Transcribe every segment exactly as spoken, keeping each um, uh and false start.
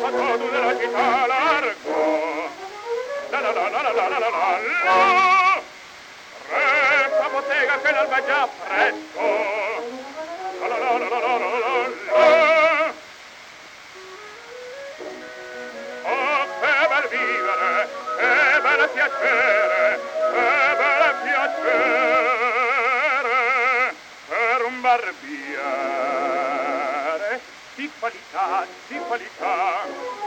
todo della città largo. La la la la la la la la la. Resta bottega che l'alba è già presto. La la la la la la la la. Oh, che bel vivere, che bel piacere, che bel piacere per un barbiere di qualità, di qualità.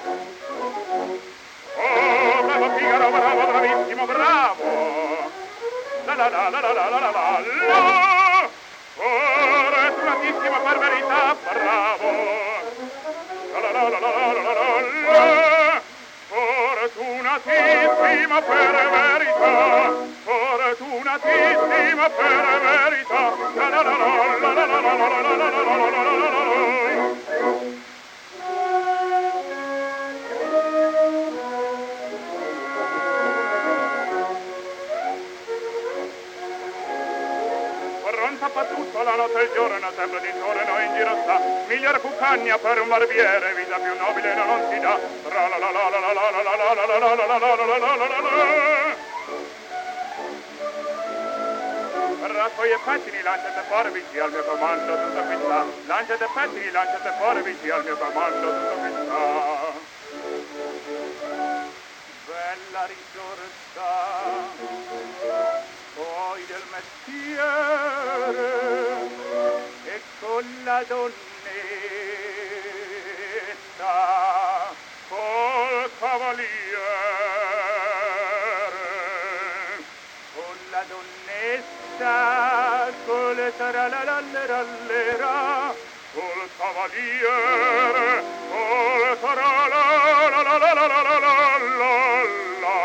Oh, bravo Figaro, bravo, bravissimo, bravo. La la la la la la la la la la. Fortunatissimo per verità, bravo. La la la la la la la la la. Fortunatissimo per verità, fortunatissimo per verità. La la la la la la la la la la la la la la la. Fa tutto la notte e il giorno, sempre di giorno in giro sta. Miglior cuccagna per un barbiere, vita più nobile non si dà. Ra la la la la la la la la la la la la la la la la la. Raccogli e pettini, lanciate forbici al mio comando, tutto qui sta. Lanciate pettini, lanciate forbici al mio comando, tutto qui sta. Bella risorsa poi del mestiere e con la donnetta col cavaliere con la donnetta col taralalallerallera col cavaliere col taralalallerallera.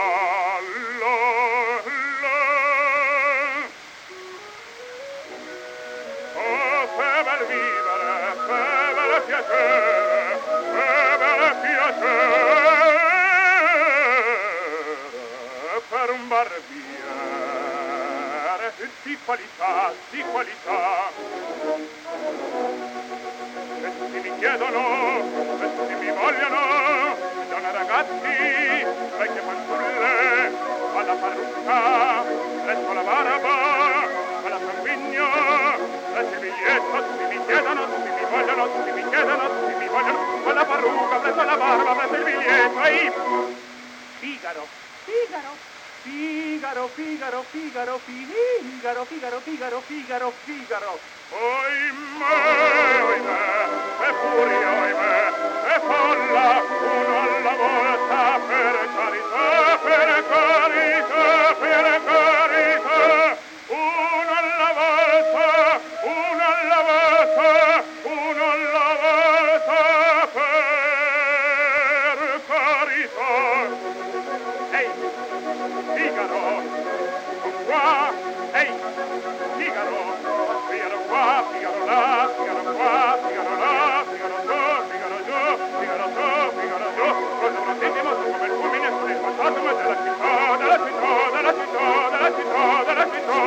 Piacere, che bel piacere per un barbiere di qualità, di qualità. E tutti mi chiedono, e tutti mi vogliono, donne ragazzi, vecchie fanciulle, alla parrucca, presso la barba, alla sanguigno, presso il biglietto, tutti mi chiedono, tutti mi vogliono, tutti mi chiedono, tutti mi vogliono, con la parrucca, presso la barba, presso il biglietto, e Figaro, Figaro, Figaro, Figaro, Figaro, Figaro, Figaro, Figaro, Figaro, Figaro. Oimè, oimè, e furia, oimè, e folla, uno alla volta, per carità, per carità, per carità, uno alla volta, uno alla volta, uno alla volta, per carità. Ehi, Figaro, qua, ehi, Figaro, Figaro qua, Figaro là, Figaro qua, Figaro là, Figaro giù, Figaro giù, Figaro giù, Figaro giù. Cosa un attimo su come il fulmine sul fantasma della città, della città, della città, della città, della città.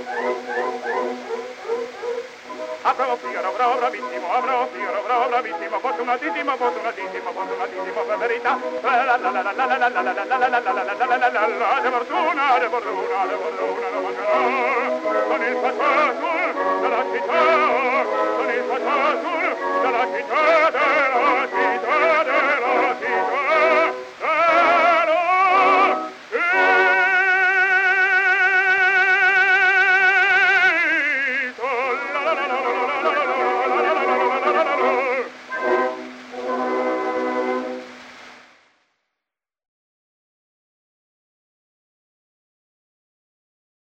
Ah, bravo Figaro, bravo, bravissimo, ah, bravo Figaro, bravo, bravissimo, fortunatissimo, fortunatissimo, fortunatissimo, per verità. La la la la la la la la la la la la la la la la la la la de fortuna, de fortuna, de fortuna, lo mangerò con il faciasul della città, con il faciasul della città.